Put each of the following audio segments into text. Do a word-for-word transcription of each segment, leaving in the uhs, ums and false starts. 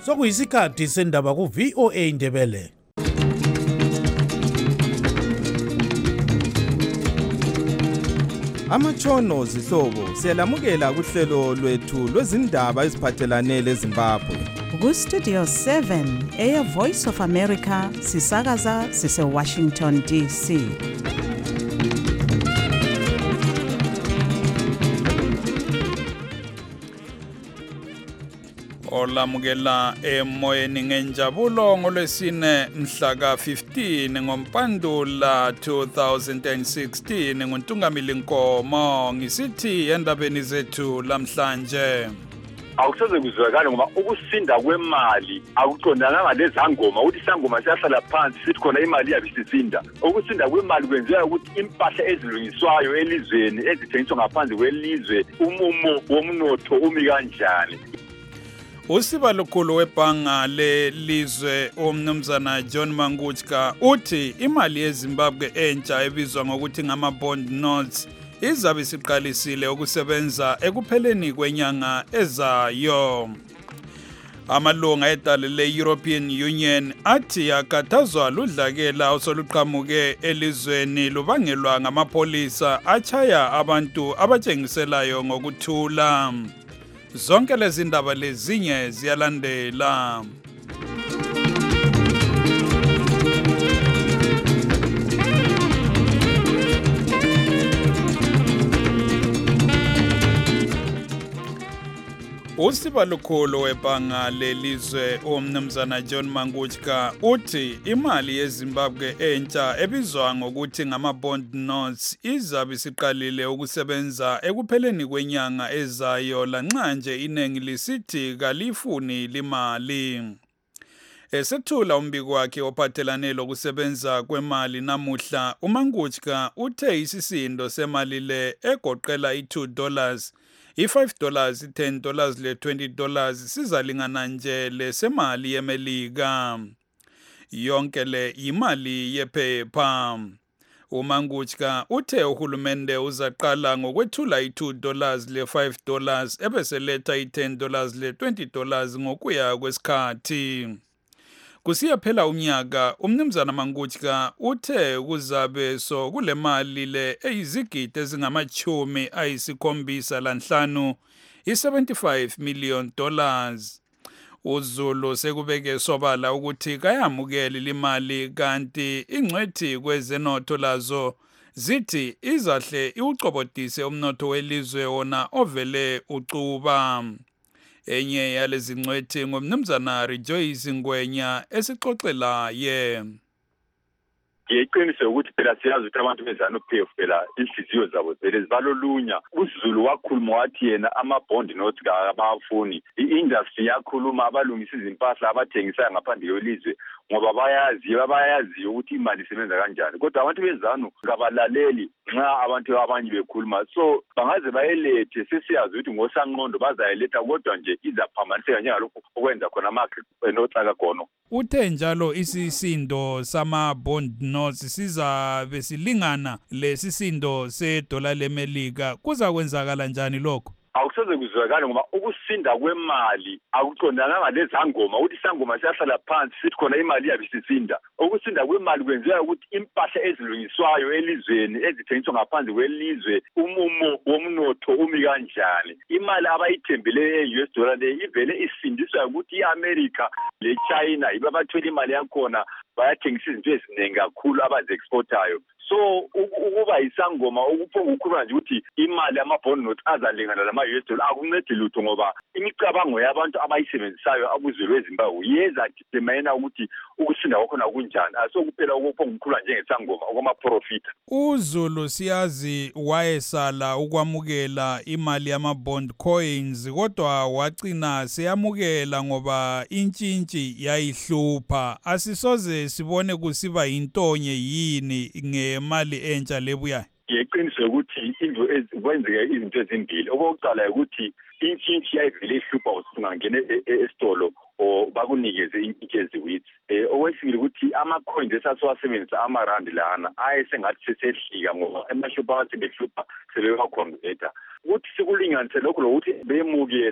sokuyisikhathi sendaba ku V O A Ndebele. Amatshono zihlobo siyalamukela kuhlelo lwethu lwezindaba eziphathelane leZimbabwe. Ku Studio seven Air Voice of America sisakaza sise Washington D C. Olamukela emoyeni ngenjabulo ngolwesine mhla ka fifteen ngoMpandula two thousand sixteen nguNtungamili Nkomo ngisithi endabeni zethu lamhlanje. Awusoze kuzwakala ngoba ukusinda kwemali akuqondana lezangoma ukuthi isangoma siyahlala phansi sithi khona imali yabisisinda. Ukusinda kwemali kwenziwa ukuthi impahla ezilungiswayo elizweni ezithengiswa ngaphandle kwelizwe umumo womnotho umi kanjani. Usiba lukhulu webhanga lelizwe umnumzana John Mangutska uthi imali yeZimbabwe entsha ebizwa ngokuthi ngama bond notes izabe siqalisile ukusebenza ekupheleni kwenyanga ezayo. Amalunga edale le-European Union athi akhathazwa ludlakela osoluqhamuke elizweni lubangelwa ngamapolisa achaya abantu abatshengiselayo ngokuthula. Zonke lezi ndaba lezinye ziyalandela. Usiba lukhulu webhanga lelizwe umnumzana John Mangutska uthi imali yeZimbabwe entsha ebizwa ngokuthi ngama bond notes izabe siqalile ukusebenza ekupheleni kwenyanga ezayo lanxa nje inengi lisithi kalifuni limali. Esethula umbiko wakhe ophathelane lokusebenza kwemali namuhla uMangutska uthe isisindo semali le egoqela i two dollars I five dollars, I ten dollars, le twenty dollars sizalingana nje lesemali yeMelika. Yonke le imali yephepha. uMangutska uthe uhulumende uzaqala ngokwethula i two dollars le five dollars ebeseletha i ten dollars le twenty dollars ngokuya kwesikhathi. Kusiya phela umnyaka umnumzana Mangutska uthe kuzabe so kule mali le eyizigidi ezingamachumi ayisikhombisa lanhlanu i seventy-five million dollars. uZulu sekubeke sobala ukuthi kayamukeli limali kanti ingcwethi kwezenotho lazo zithi izahle iuqobodise umnotho welizwe wona ovele ucuba. Enye yalezi ngcwethi ngumnumzana Rejoice Ngwenya esixoxela ye. Ngiyiqinise ukuthi phela siyazi ukuthi abantu bezana uPF phela inhliziyo zabo vele zibalolunya. uZulu wakhuluma wathi yena ama bond notes kabafuni. I-industry yakhuluma abalungisa izimpahla abathengisayo ngaphandle kwelizwe ngoba bayazi bayazi ukuthi imali isebenza kanjani. Kodwa abantu bezana kabalaleli nxa abantu abanye bekhuluma. So bangaze bayelethe sesiyazi ukuthi ngosanqondo bazayeletha kodwa nje izaphambaniseka njengalokho okwenza khona ama noxa kagono. Uthe njalo isisindo sama bond notes sizabe silingana lesisindo sedola leMelika. Kuza kwenzakala njani lokho? Awusoze kuzwakala ngoba ukusinda kwemali akuqondana lezangoma ukuthi isangoma siyahlala phansi sithi khona imali yabisisinda. Ukusinda kwemali kwenziwa ukuthi impahla ezilungiswayo elizweni ezithengiswa ngaphandle kwelizwe umumo womnotho umi kanjani. Imali abayithembele e-U S dollar le ivele isindiswa ukuthi iAmerica le China iba bathwele imali yakhona bayathengisa izinto eziningi kakhulu abazi-exportayo. So ukuba isangoma ukuphonga ukukhuluma nje ukuthi imali ama-bond notes azalingana lama-U S dollar akuncedi lutho ngoba imicabango yabantu abayisebenzisayo abuzwe eZimbabwe yeza determine ukuthi ukusinda kwakhona kunjani. Asokuphela ukuphonga ukukhuluma njengesangoma okwama-profit. uZulu siyazi wayesala ukwamukela imali yama-bond coins kodwa wagcina seyamukela ngoba intshintshi yayihlupha. Asisoze sibone kusiba yintonye yini ngemali entsha lebuya. Ngiyiqinise ukuthi into ezikwenzeka izinto ezimbili. Okokuqala ukuthi intshintshi yayivele ihlupha usungangena esitolo o bakunikeze intshintshi eziwitsi. Eh okwesibili ukuthi ama-coins esasiwasebenzisa amarandi lana ayesengathi sesehlika ngoba emashopha athi behlupha sebewaconverter. Ukuthi sikulinganise lokho lokuthi bemukela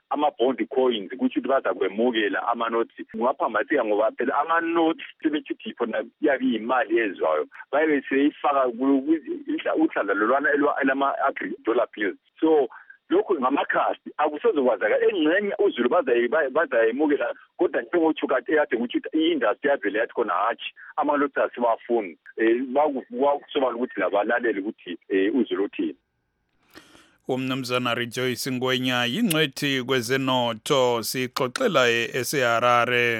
ama-bond coins ukuthi baza kwemukela ama-notes ngaphambatheka ngoba phela ama-notes sebethithi khona yabe yimali ezwayo baye seyifaka uhlala lolwana elama-agri-dollar bills so lokhu ngamakhasi akusezokwazaka engxenye uZulu bazayemukela kodwa njengothi kade kade ukuthi i-industry yavele yathi khona hatshi ama-notes asibafuni um bakusoba ukuthi labalaleli ukuthi um uZulu uthini. Umnumzana Rejoice Ngwenya yingcwethi kwezenotho sixoxela eseHarare.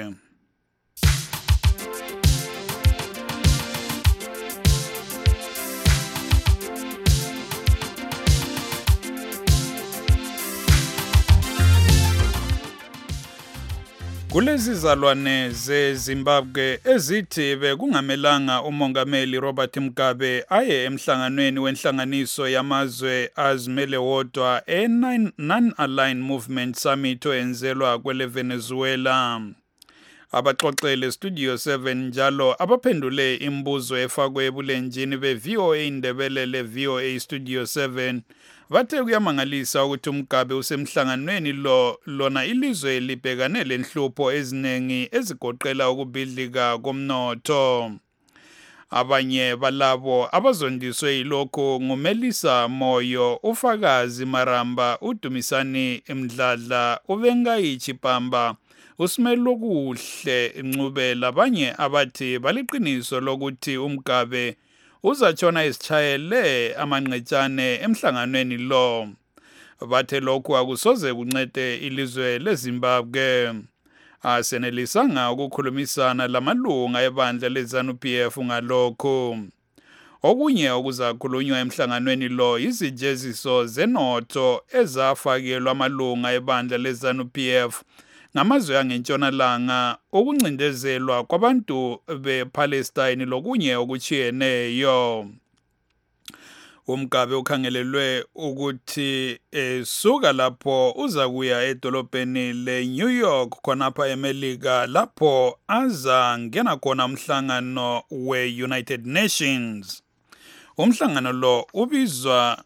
Kulezi zalwane zeZimbabwe ezithi bekungamelanga umongameli Robert Mugabe aye emhlanganweni wenhlanganiso yamazwe azimele wodwa e-Non-Aligned Movement Summit oyenzelwa kwele Venezuela. Abaxoxele Studio seven njalo abaphendule imbuzo efakwe ebulenjini be-V O A Indebele le-V O A Studio seven bathe kuyamangalisa ukuthi uMugabe usemhlanganweni lo lona ilizwe libhekane lenhlupho eziningi ezigoqela ukubhidlika komnotho. Abanye balabo abazondiswe yilokho nguMelisa Moyo, uFakazi Maramba, uDumisani Mdladla, uBengayi Chipamba, uSimelo Kuhle Ncube labanye abathi baliqiniso lokuthi uMugabe uzatshona isitshayele amanqetshane emhlanganweni lo. Bathe lokhu akusoze kuncede ilizwe leZimbabwe. Asenelisanga ukukhulumisana lamalunga ebandla leZANU-P F ngalokho. Okunye okuzakhulunywa emhlanganweni lo izijeziso zenotho ezafakelwa amalunga ebandla leZANU-P F ngamazwe angentshonalanga, ukuncindezelwa kwabantu bePalestine lokunye okuchiyeneyo. uMugabe ukhangelelwe ukuthi esuka lapho uza kuya edolobheni leNew York khonapha eMelika lapho aza ngena khona umhlangano we-United Nations. Umhlangano lo ubizwa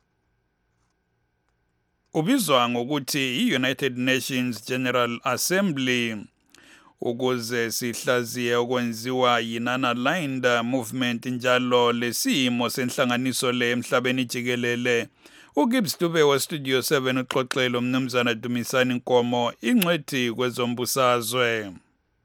ubizwa ngokuthi i-United Nations General Assembly ukuze sihlaziye okwenziwa yi-Non-Aligned Movement njalo lesimo senhlanganiso le emhlabeni jikelele. uGibbs Dube wa Studio seven uxoxela umnumzana Dumisani Nkomo ingcwethi kwezombusazwe.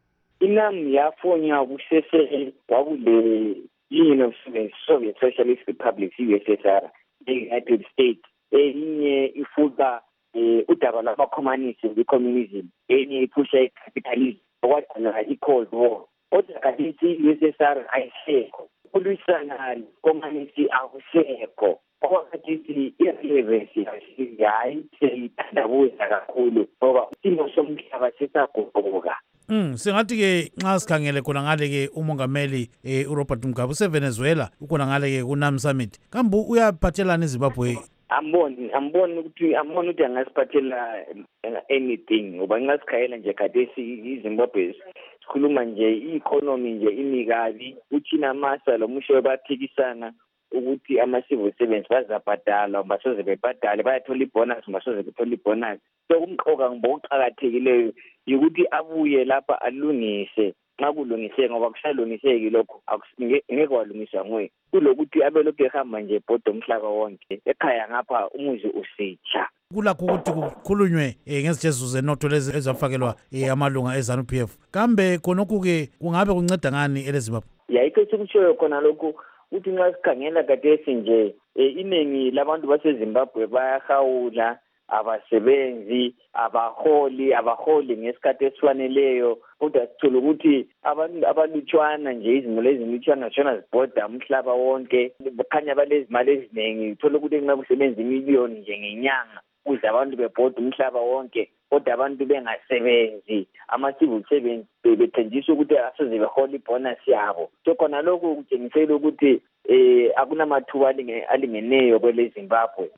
Inam yafonya kusese kwakule Union of Soviet Socialist Republics U S S R e-United States enye ifuka udaba lwabakhomanisi be-communism enye iphusha i-capitalism okwadala i-Cold War. Kodwa kadithi i-U S S R ayisekho, ukulwisana komanisi akusekho. Okwakadithi i-relevance hayi seyithandabuza kakhulu ngoba isimo somhlaba sisaguquka. Mm singathi ke nxa sikhangele khona ngale ke umongameli eh, uRobert Mugabe useVenezuela ukhona ngale ke kuNAM Summit. Kambe uyaphathelana eZimbabwe? Amboni amboni ukuthi amboni ukuthi angasiphathela anything ngoba ngasikhayela nje kade iZimbabwe sikhuluma nje i-economy nje imikabi uthina masa lo musho baphikisana ukuthi ama-civil servants bazabhadala basoze bebhadale bayathola ibonus basoze bethola ibonus. So kumqoka ngokuqhakathekileyo ukuthi abuye lapha alungise nxa kulungiseke ngoba kusalungiseki lokho ngeke kwalungiswa nguye kulokuthi abelokhu ehamba nje bhoda umhlaba wonke ekhaya ngapha umuzi usitsha. Kulakho ukuthi kukhulunywe ngezijeziso zenotho lezi ezafakelwa amalunga eZANU-P F. Kambe khonokhu ke kungabe kunceda ngani eleZimbabwe? Yayikho sikutshoyo khona lokhu uthi nxa sikhangela kade nje iningi labantu baseZimbabwe bayahawula, abasebenzi, abaholi, abaholi ngesikhathi esifaneleyo. Kodwa sithola ukuthi abantu abalutshwana nje izimo lezi lutshwana zishona zibhoda umhlaba wonke. Bakhanya balezimali eziningi, uthola ukuthi nxa kusebenza imiliyoni nje ngenyanga ukuze abantu bebhoda umhlaba wonke kodwa abantu bengasebenzi. Ama-civil servants bethenjiswa ukuthi asoze behola ibonus yabo. So khona lokhu kutshengisela ukuthi eh akunamathuba alingeneyo kwele Zimbabwe.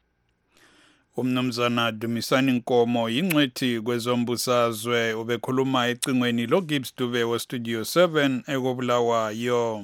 Umnumzana Dumisani Nkomo yingcwethi kwezombusazwe ubekhuluma ecingweni loGibbs Dube wa Studio seven ekobulawayo.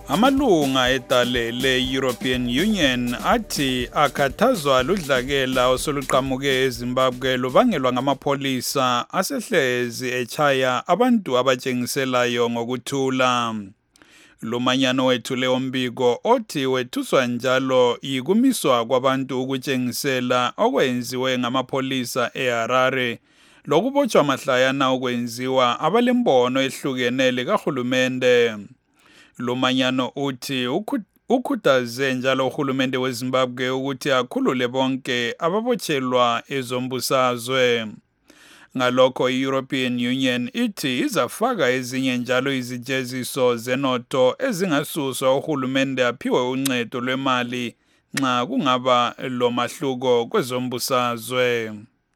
Amalunga edale le-European Union athi akhathazwa ludlakela osoluqhamuke eZimbabwe lubangelwa ngamapholisa asehlezi echaya abantu abatshengiselayo ngokuthula. Lumanyano wethule umbiko othi wethuswa njalo yikumiswa kwabantu ukutshengisela okwenziwe ngamapholisa eHarare lokubotshwa mahlayana okwenziwa abalembono ehlukenele kahulumende. Lumanyano uthi ukhuthaze njalo uhulumende weZimbabwe ukuthi akhulule bonke ababotshelwa ezombusazwe. Ngalokho i-European Union ithi izafaka ezinye njalo izijeziso zenotho ezingasuswa uhulumende aphiwe uncedo lwemali nxa kungaba lo mahluko kwezombusazwe.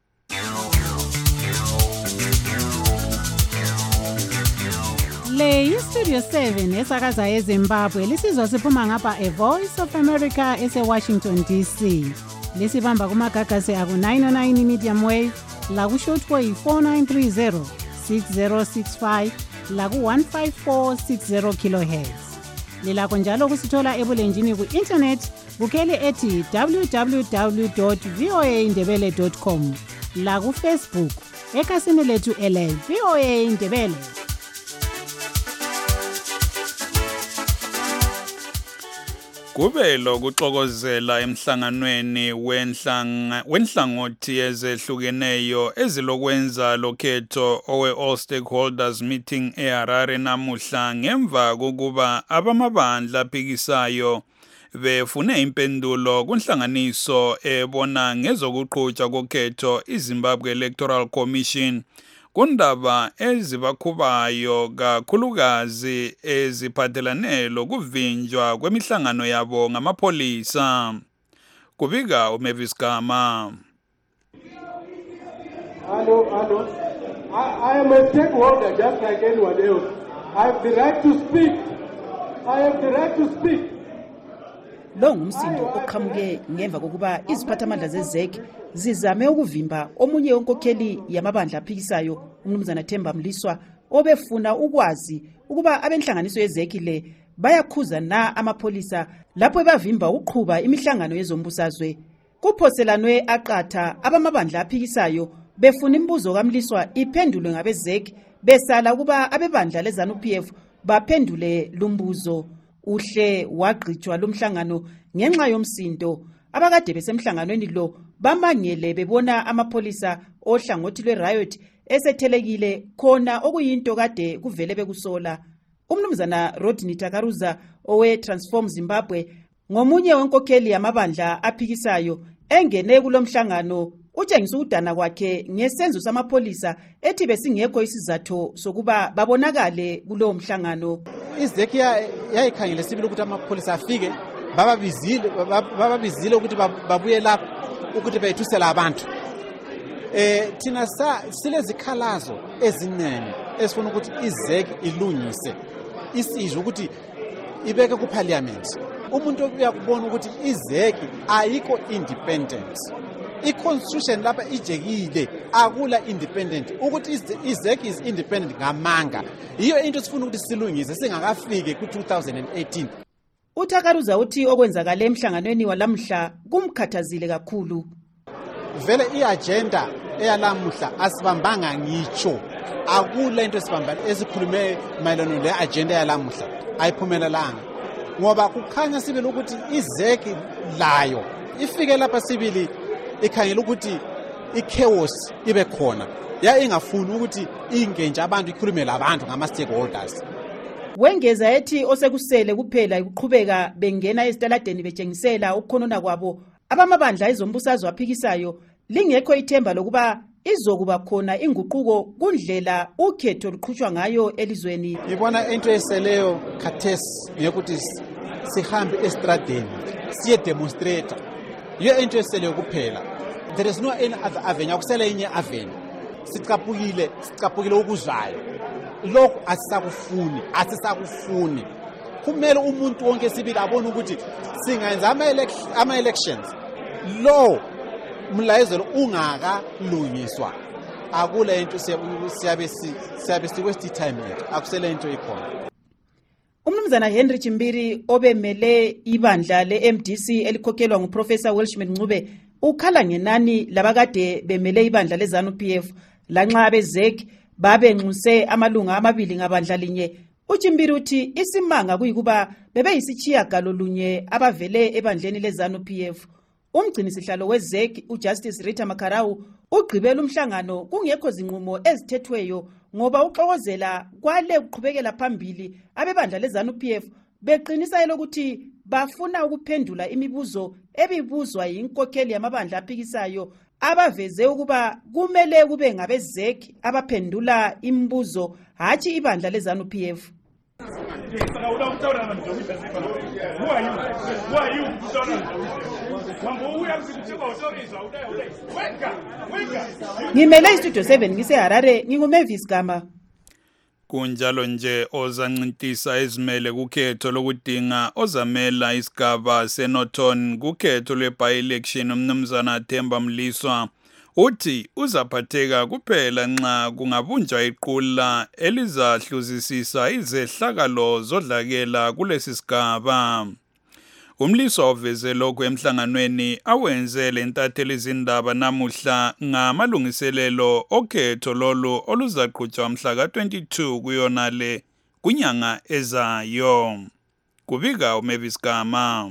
Le iStudio seven esakaza eZimbabwe lisizwa siphuma ngapha A Voice of America ese-Washington D C. Lisibamba kumagagasi aku nine oh nine medium wave, laku shortwave four nine three zero, six zero six five, laku one five four six zero kilohertz. Lilakho njalo kusithola ebulenjini ku-internet bukele ethi w w w dot voa ndebele dot com, laku Facebook ekhasini lethu ele VOA Ndebele. Kube lokuxokozela emhlanganweni wenhlanga wenhlangothi ezehlukeneyo ezilokwenza lokhetho owe All Stakeholders Meeting eHarare namuhla ngemva kokuba abamabandla aphikisayo befune impendulo kunhlanganiso ebona ngezokuqhutshwa kokhetho iZimbabwe Electoral Commission kundaba ezibakhubayo kakhulukazi eziphathelane lokuvinjwa kwemihlangano yabo ngamapholisa. Kubika uMavis Gama. Hello, hello. I, I am a stakeholder just like anyone else. I have the right to speak. I have the right to speak. Lo ngumsindo oqhamuke ngemva kokuba iziphathamandla zezek zizame ukuvimba omunye wenkokheli yamabandla aphikisayo uMnumzana Themba Mliswa obefuna ukwazi ukuba abenhlanganiso yezek le bayakhuza na amapholisa lapho bavimba uqhuba imihlangano yezombusazwe. Kuphoselanwe aqatha abamabandla aphikisayo befuna imibuzo kaMliswa iphendulwe ngabezek besala ukuba abebandla leZANU-P F baphendule lumbuzo. Uhle wagqitshwa lomhlangano ngenxa yomsindo. Abakade besemhlanganweni lo bamangele bebona amapholisa ohlangothi lwe-riot esethelekile khona okuyinto kade kuvele bekusola. Umnumzana Rodney Takaruza owe Transform Zimbabwe ngomunye wenkokheli yamabandla aphikisayo engene kulomhlangano utshengisa udana kwakhe ngesenzo samapholisa ethi besingekho isizatho sokuba babonakale kulowo mhlangano. izek yayikhangele sibili ukuthi amapholisa afike bababizile bababizile ukuthi babuye lapha ukuthi bayithusela abantu. Eh thina sa silezikhalazo ezinene esifuna ukuthi izek ilungise isizwe ukuthi ibeke ku parliament. Umuntu uyakubona ukuthi izek ayikho independent. I-constitution lapha ijekile akula independent ukuthi izek is independent ngamanga. Iyo into sifuna ukuthi silungise singakafike ku two thousand eighteen. uThakaruza uthi okwenzakala emhlanganweni walamhla kumkhathazile kakhulu. Vele iagenda eyalamuhla asibambanga ngitsho akula into esibamba esikhulume mayelana le agenda yalamuhla ayiphumelelanga ngoba kukhanya sibili ukuthi izek layo ifike lapha sibili ikhangela ukuthi ichaos ibe khona ya ingafuni ukuthi ingenje abantu ikhulume labantu ngama stakeholders. Wengeza ethi osekusele kuphela ukuqhubeka bengena ezitaladeni betshengisela ukukhonona kwabo abamabandla ezombusazwe aphikisayo lingekho ithemba lokuba izokuba khona inguquko kundlela ukhetho luqhutshwa ngayo elizweni. Ngibona into eseleyo khathesi ngekuthi sihambe estradeni siye demonstrate. Iyo into eseleyo kuphela. There is no any other avenue akusele inye avenue. Sicaphukile sicaphukile ukuzwayo. Lokho asisakufuni asisakufuni. Kumele umuntu wonke sibili abone ukuthi singenza ama elections lo mlayezelo ungaka lungiswa akule into siyabe siyabe si waste time yethu akusele into ikhona. Umnumzana Henry Chimbiri obemele ibandla le-M D C elikhokhelwa nguProfessor Welshman Ncube ukhala ngenani labakade bemele ibandla leZANU P F lanxa abezek babenxuse amalunga amabili ngabandla linye. Uchimbiri uthi isimanga kuyikuba bebeyisitshiya galolunye abavele ebandleni leZANU P F. Umgcini sihlalo wezek uJustice Rita Makarau ugqibela umhlangano kungekho zinqumo ezithethweyo ngoba uxokozela kwale uqhubekela phambili abebandla leZANU P F beqinisa elokuthi bafuna ukuphendula imibuzo ebibuzwa yinkokheli yamabandla aphikisayo abaveze ukuba kumele kube ngabezek abaphendula imibuzo hathi ibandla leZANU P F. Ngimele istudio seven ngise Harare nginguMavis Gama. Kunjalo nje ozancintisa ezimele kukhetho lokudinga ozamela isigaba seNorthern kukhetho lwe-by-election umnumzana Themba Mliswa uthi uzaphatheka kuphela nxa kungabunjwa iqula elizahluzisisa izehlakalo zodlakela kulesi sigaba. Umliswa oveze lokho emhlanganweni awenze lentatheli izindaba namuhla ngamalungiselelo okhetho lolu oluzaqhutshwa mhla ka twenty-two kuyona le kunyanga ezayo. Kubika uMavis Gama.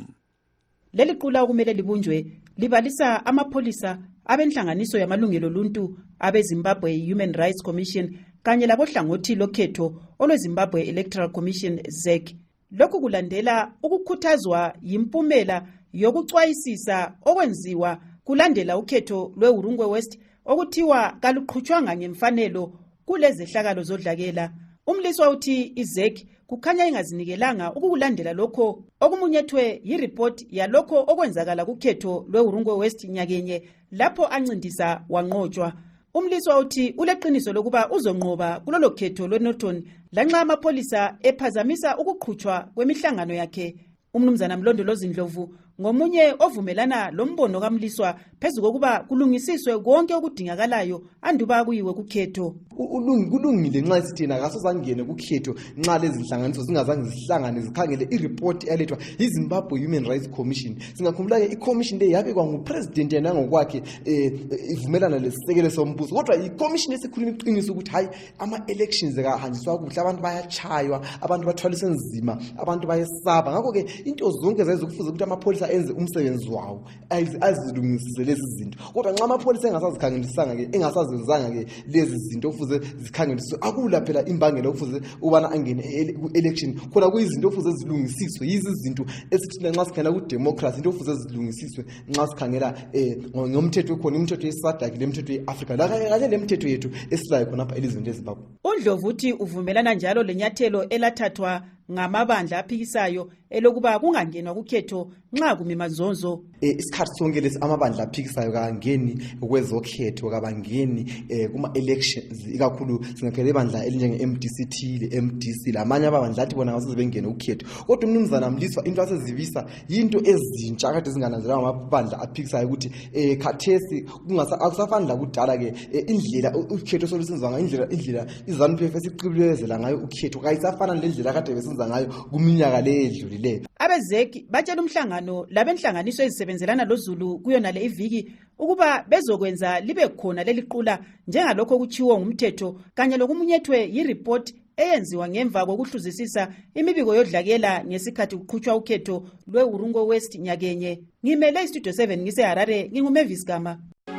Leli qula okumele libunjwe libalisa amapholisa abenhlanganiso yamalungelo oluntu abeZimbabwe Human Rights Commission kanye labohlangothi lokhetho olweZimbabwe Electoral Commission Z E C. Lokhu kulandela ukukhuthazwa yimpumela yokucwayisisa okwenziwa kulandela ukhetho lweUrungwe West okuthiwa kaluqhutshwanga ngemfanelo kulezi hlakalo zodlakela. Umliswa uthi iZ E C kukhanya ingazinikelanga ukukulandela lokho okumunyethwe yireport yalokho okwenzakala kukhetho lweUrungwe West nyakenye lapho ancindisa wanqotshwa. Umliswa uthi uleqiniso lokuba uzonqoba kulolo khetho lweNorthern lanxa amapholisa ephazamisa ukuqhutshwa kwemihlangano yakhe. Umnumzana Mlondolozi Ndlovu ngomunye ovumelana lombono kaMliswa phezulu kokuba kulungisiswe konke okudingakalayo anduba kuyiwe kukhetho. Kulungile nxa sithina kasozangene kukhetho nxa lezi inhlanganiso zingazange zihlangane zikhangele ireport elethwa yiZimbabwe Human Rights Commission. Singakhumbula ke iCommission le yabekwa nguPresident yena ngokwakhe ivumelana lesisekelo sombuso. Kodwa iCommission esikhuluma iqiniso ukuthi hayi ama elections akahanjiswa kuhle, abantu bayachaywa, abantu bathwaliswe nzima, abantu bayesaba. Ngakho ke into zonke zayizo kufuze ukuthi amapholisa enze umsebenzi wawo azilungisise lezi zinto. Kodwa nxa amapholisa engasazikhangelisanga ke engasazenzanga ke lezi zinto kufuze zikhangeliswe akula phela imbangela kufuze ubana angene ku-election khona kuyizinto kufuze zilungisiswe yizi zinto esithi nxa sikhangela ku-democracy into kufuze zilungisiswe nxa sikhangela ngomthetho khona imithetho yeSADC lemithetho yeAfrica kanye lemithetho yethu esilayo khonapha elizweni leZimbabwe. UNdlovu uthi uvumelana njalo lenyathelo elathathwa ngamabandla aphikisayo elokuba kungangenwa kukhetho nxa kumimanzonzo. Isikhathi sonke lesi amabandla aphikisayo kangeni kwezokhetho kabangeni kuma elections ikakhulu singakhele ibandla elinjenge M D C T le M D C lamanye abandla athi bona ngasize bengene ukhetho. Kodwa umnumzana Mliswa into asezivisa into ezintsha akade zingananzelwa amabandla aphikisayo ukuthi khathesi kungasa akusafanele kudala ke indlela ukhetho solusenziwa ngayo indlela indlela iZANU P F esiqibulezela ngayo ukhetho kayisafana lendlela akade besenza ngayo kuminyaka le edlulileyo. Abezeki batshela umhlangano labenhlanganiso ezisebenzelana loZulu kuyona le iviki ukuba bezokwenza libe khona leli qula njengalokho kuchiwo ngumthetho kanye lokumunyethwe yireport eyenziwa ngemva kokuhluzisisa imibiko yodlakela ngesikhathi kuqhutshwa ukhetho lweUrungwe West nyakenye. Ngimele istudio seven ngise Harare nginguMavis Gama.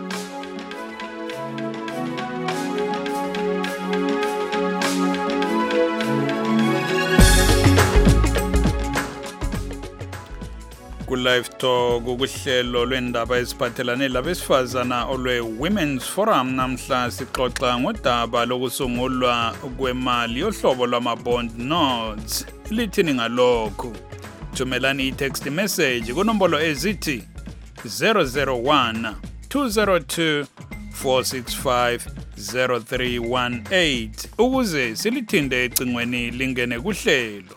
Live Talk ukuhlelo lwendaba eziphathelane labesifazana olwe Women's Forum namhla sixoxa ngodaba lokusungulwa kwemali yohlobo lwama-bond notes. Lithini ngalokho? Thumelani i-text message kunombolo ezithi zero zero one two zero two four six five zero three one eight ukuze silithinde ecingweni lingene kuhlelo.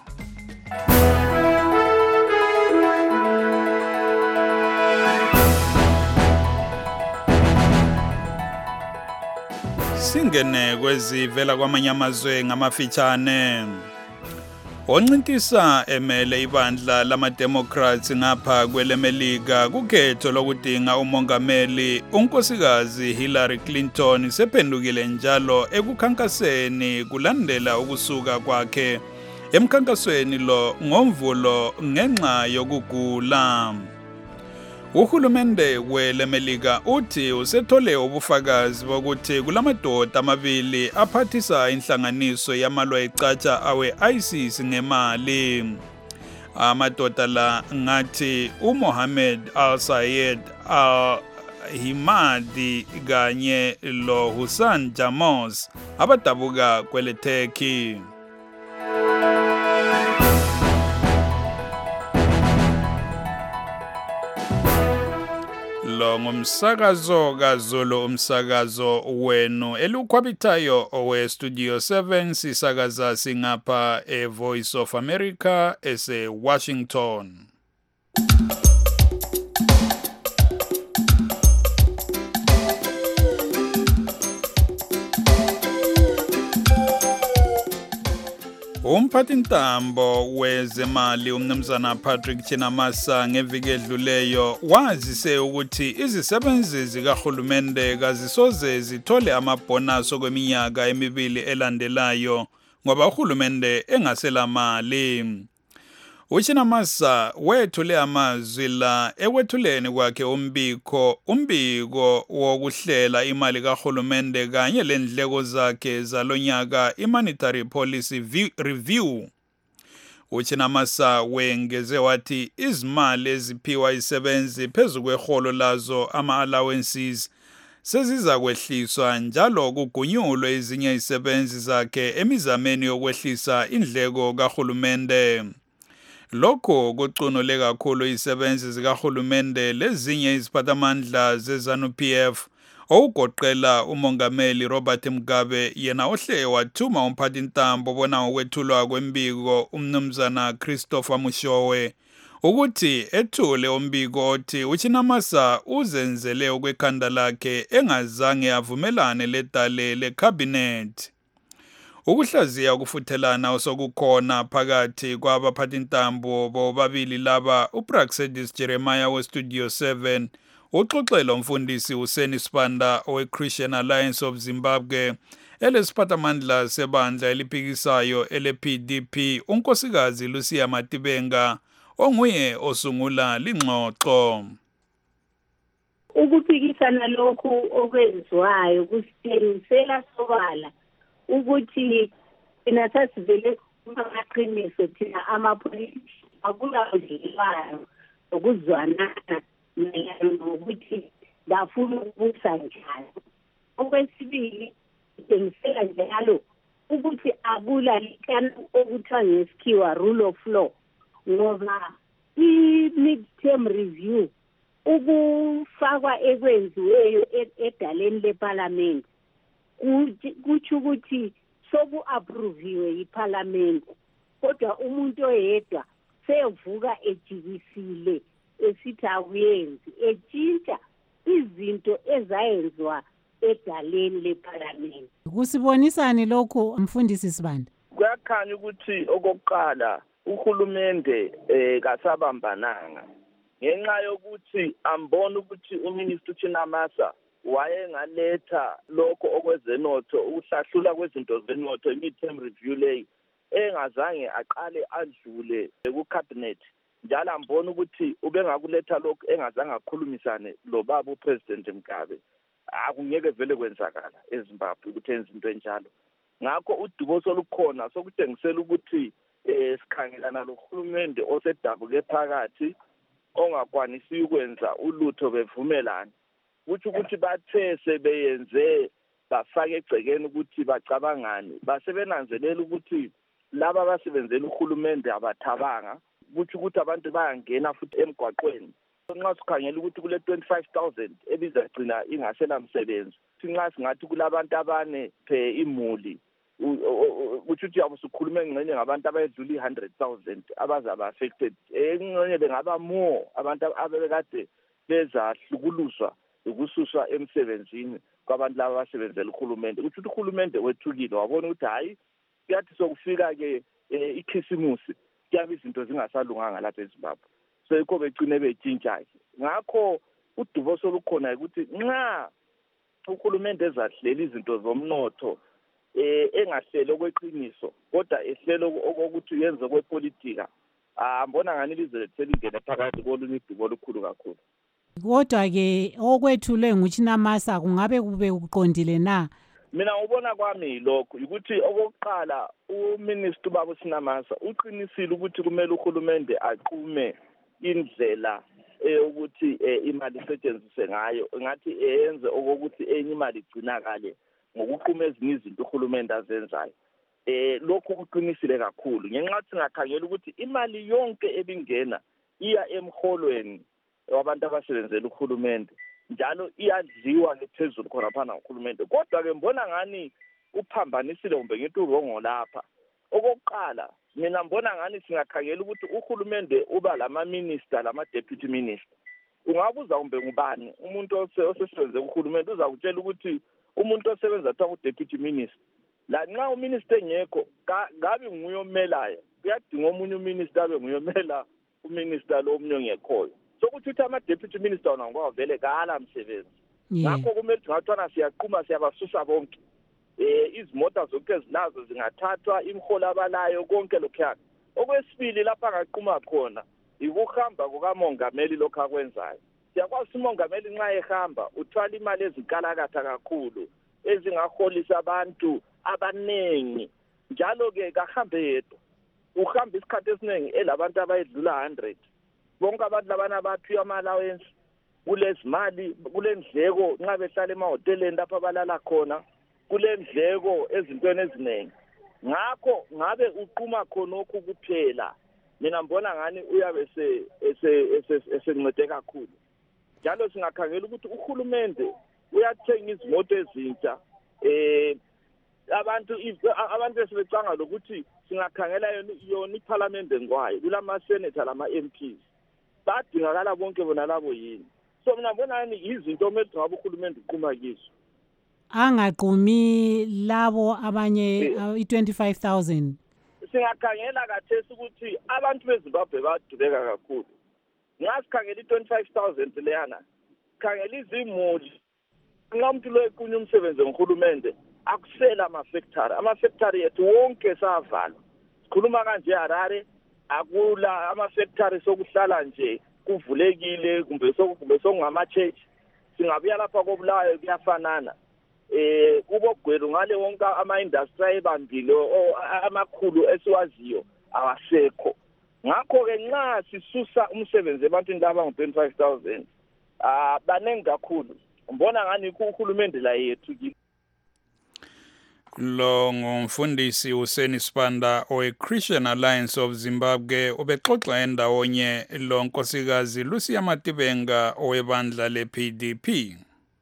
Singene kwezivela kwamanye amazwe ngamafitshane. Oncintisa emele ibandla lama-Democrats ngapha kwelemelika kukhetho lokudinga umongameli unkosikazi Hillary Clinton sephendukile njalo ekukhankaseni kulandela ukusuka kwakhe emkhankasweni lo ngomvulo ngenxa yokugula. Uhulumende welemelika uthi usethole ubufakazi bokuthi kulamadoda amabili aphathisa inhlanganiso yamalwa ecatsha awe-ISIS ngemali. Amadoda la ngathi uMohammed al-Sayed al-Himadi kanye lo Hussein Jamos abadabuka kwele Turkey. Lo ngumsakazo kaZulu umsakazo wenu elukhwabithayo owe Studio seven sisakaza singapha e Voice of America ese Washington. Umphathintambo wezemali umnumzana Patrick Chinamasa ngeviki edluleyo wazise ukuthi izisebenzi zikahulumende kazisoze zithole amabonus okweminyaka emibili elandelayo ngoba uhulumende engasela mali. Uchinamasa wethule amazwi la ewethuleni kwakhe umbiko umbiko wokuhlela imali kahulumende kanye lendleko zakhe zalonyaka i-Monetary Policy Review. Uchinamasa wengeze wathi izimali eziphiwa isebenzi phezu kweholo lazo ama-allowances seziza kwehliswa njalo kugunyulwe ezinye isebenzi zakhe emizameni yokwehlisa indleko kahulumende. Lokho kucunule kakhulu isebenzi zikahulumende lezinye iziphathamandla ze-ZANU-P F okugoqela umongameli Robert Mugabe yena ohle wathuma umphathintambo bona ngokwethulwa kwembiko umnumzana Christopher Mushowe ukuthi ethule umbiko othi uChinamasa uzenzele okwekhanda lakhe engazange avumelane ledale lecabinet. Ukuhlaziya ukufuthelana osokukhona phakathi kwabaphathintambo bobabili laba uPraxedis Jeremiah we Studio seven uxoxela umfundisi uSeni Sibanda owe-Christian Alliance of Zimbabwe elesiphathamandla sebandla eliphikisayo ele-P D P unkosikazi Lucia Matibenga onguye osungula lingxoxo. Ukuphikisana lokhu okwenziwayo kusitshengisela sobala ukuthi thina sasivele amaqiniso thina amapolitiki akulabudlelwano okuzwanana nokuthi ngafuna ukubusa njalo. Okwesibili sitshengisela njalo ukuthi akula likana okuthiwa ngesikhiwa rule of law ngoba i-mid-term review ukufakwa ekwenziweyo edaleni leparlament kutsho ukuthi soku-approviwe yiparlament kodwa umuntu oyedwa sevuka ejikisile esithi akuyenzi etshintsha izinto ezayenziwa edaleni leparlament. Kusibonisani lokhu mfundisi Sibanda? Kuyakhanya ukuthi okokuqala uhulumende eh kasabambananga ngenxa yokuthi ambona ukuthi uminister Chinamasa wayengaletha lokho okwezenotho ukuhlahlula kwezinto zenotho i-mid-term review lay engazange aqale adlule ku-cabinet njalo ambona ukuthi ubengakuletha lokho engazange akhulumisane lo baba upresident Mugabe akungeke vele kwenzakala eZimbabwe ukuthi enze into enjalo. Ngakho uduboso olukhona sokutshengisela ukuthi eh sikhangelana lohulumende osedabuke phakathi ongakwanisi ukwenza ulutho bevumelana ukuthi ukuthi bathe sebeyenze bafake egcekeni ukuthi bacabangani basebenanzelela ukuthi laba abasebenzela uhulumende abathabanga ukuthi ukuthi abantu bayangena futhi emgwaqweni. Nxa sikhangela ukuthi kule twenty-five thousand ebizagcina ingasela msebenzi sinxa singathi kulabantu abane phe imuli ukuthi uthi abusukhuluma engcenye ngabantu abayedlula one hundred thousand abazaba affected engcenye bengaba more abantu abekade bezahlukuluswa ukususwa emsebenzini kwabantu laba abasebenzela uhulumende ukuthi uhulumende wethukile wabona ukuthi hayi kuyathi sokufika ke eh, ikhisimusi kuyabe izinto zingasalunganga lapha eZimbabwe so ikho begcine betshintsha ngakho uduboso lukhona ukuthi nxa uhulumende ezahlela izinto zomnotho eh engahlele okweqiniso kodwa ehlelo okuthi yenze kwepolitika ambona ngani ilizwe lethu selingene phakathi kolunye udubo olukhulu kakhulu. Kodwa-ke okwethulwe nguChinamasa kungabe kube kuqondile na? Mina ubona kwami lokho ukuthi okokuqala uMinister Baba Chinamasa uqinisile ukuthi kumele uhulumende aqume indlela ukuthi imali isetshenziswe ngayo ngathi eyenze okokuthi enye imali igcinakale ngokuquma ezinye izinto uhulumende azenzayo. Eh lokho kuqinisile kakhulu ngenxa singakhangela ukuthi imali yonke ebingena iya emholweni wabantu abasebenzela uhulumende njalo iyadliwa lephezulu khona phana uhulumende kodwa ke mbona ngani uphambanisile kumbe ngithi urongo lapha. Okokuqala mina mbona ngani singakhangela ukuthi uhulumende uba lama minister lama deputy minister. Ungabuza kumbe ngubani umuntu osesebenze uhulumende uzakutshela ukuthi umuntu osebenza athiwa u-deputy minister la nxa uminister engekho ngabe nguye omelayo kuyadinga omunye uminister abe nguye omela uminister lo omunye ongekhoyo sokuthi uthi ama-deputy minister wona ngokwavele kala msebenzi ngakho kumele singathwana siyaquma siyabasusa bonke um izimota zonke ezilazo zingathathwa imiholo abalayo konke lokhuyana. Okwesibili lapha angaquma khona ikuhamba kukamongameli lokhu akwenzayo. Siyakwazi umongameli nxa ehamba uthwala imali ezinkalakatha kakhulu ezingaholisa abantu abanengi njalo-ke kahambe yedwa uhamba isikhathi esiningi elabantu abayedlula one hundred bonke abantu labana baphiwa ama-allowance kulezi mali kule ndleko nxa behlala emahoteleni lapho abalala khona kule ndleko ezintweni eziningi ngakho ngabe uquma khonokhu kuphela mina mbona ngani uyabe esencede kakhulu njalo singakhangela ukuthi uhulumende uyathenga izimoto ezintsha eh abantu abantu besebecanga lokuthi singakhangela yona iparliament ngwayo kulama senator lama M Ps badingakala bonke bona labo yini so mina mbona ngani izinto omele ngabe uhulumende uquma kizo angaqumi labo abanye i-twenty-five thousand. Singakhangela kathesi ukuthi abantu beZimbabwe badubeka kakhulu nxa sikhangela i-twenty-five thousand leyana khangela izimuli nxa umuntu lo equnya umsebenzi ngohulumende akusela ama-factory ama-factory yethu wonke savalwa sikhuluma kanje Harare akula ama-factory sokuhlala nje kuvulekile kumbe sokumbe sokungama-church singabuya lapha koBulawayo kuyafanana eh kubogwelo ngale wonke ama-industry ayebambile amakhulu esiwaziyo awasekho ngakho ke nxa sisusa umsebenzi ebantwini laba ngo-twenty-five thousand ah baningi kakhulu mbona ngani uhulumende la yethu lo ngumfundisi uSeni Sibanda owe-Christian Alliance of Zimbabwe ubexoxa endawonye lo nkosikazi Lucia Matibenga owebandla le-P D P.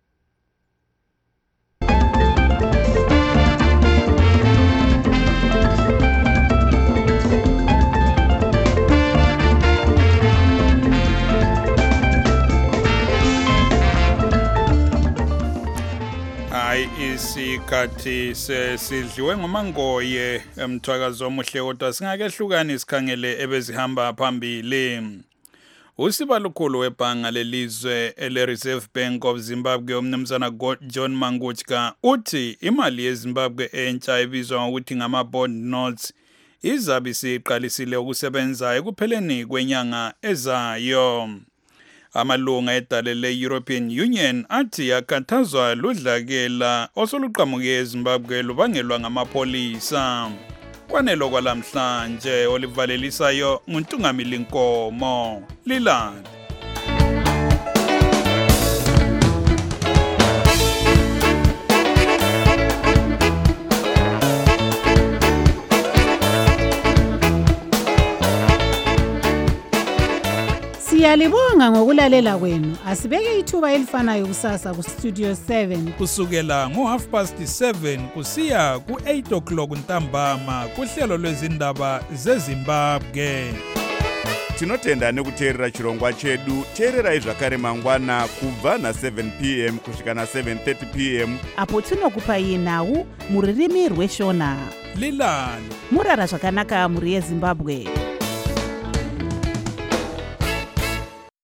Hayi isikhathi sesidliwe ngomangoye emthwakazo omuhle kodwa singakehlukani sikhangele ebezihamba phambili. Usiba lukhulu webhanga lelizwe ele-Reserve Bank of Zimbabwe umnumzana John Mangutska uthi imali yeZimbabwe entsha ebizwa ngokuthi ngama-bond notes izabe isiqalisile ukusebenza ekupheleni kwenyanga ezayo. Amalunga edale le-European Union athi yakhathazwa ludlakela osoluqhamuke eZimbabwe lubangelwa ngamapolisa. Kwanelo kwalamhlanje olivalelisayo nguNtungamili Nkomo Lilanda. Siyalibonga ngokulalela kwenu. Asibeke ithuba elifanayo kusasa ku Studio seven kusukela ngo half past seven kusiya ku eight o'clock ntambama kuhlelo lwezindaba zeZimbabwe. Tinotenda nekuteerera chirongwa chedu. Teerera zvakare mangwana kubva na seven p m kusvika na seven thirty p m apo tinokupa nawu muririmi rweshona. lilalo murara zvakanaka muri yezimbabwe.